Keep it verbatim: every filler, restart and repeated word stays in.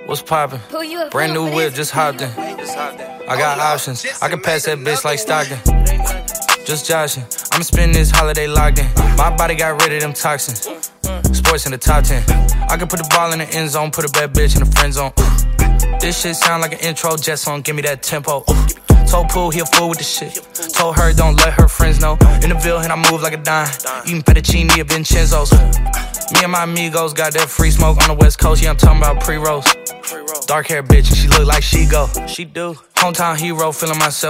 What's poppin'? Brand new whip, just hopped in. I got options, I can pass that bitch like Stockton. Just joshing, I'ma spend this holiday locked in. My body got rid of them toxins. Sports in the top ten. I can put the ball in the end zone, put a bad bitch in the friend zone. This shit sound like an intro jet song, give me that tempo. Told Pooh he a fool with the shit. Told her don't let her friends know. In the Ville and I move like a dime. Eating fettuccine at Vincenzo's. Me and my amigos got that free smoke on the west coast. Yeah, I'm talking about pre-rolls. Dark hair bitch and she look like she go. She do. Hometown hero, feeling myself.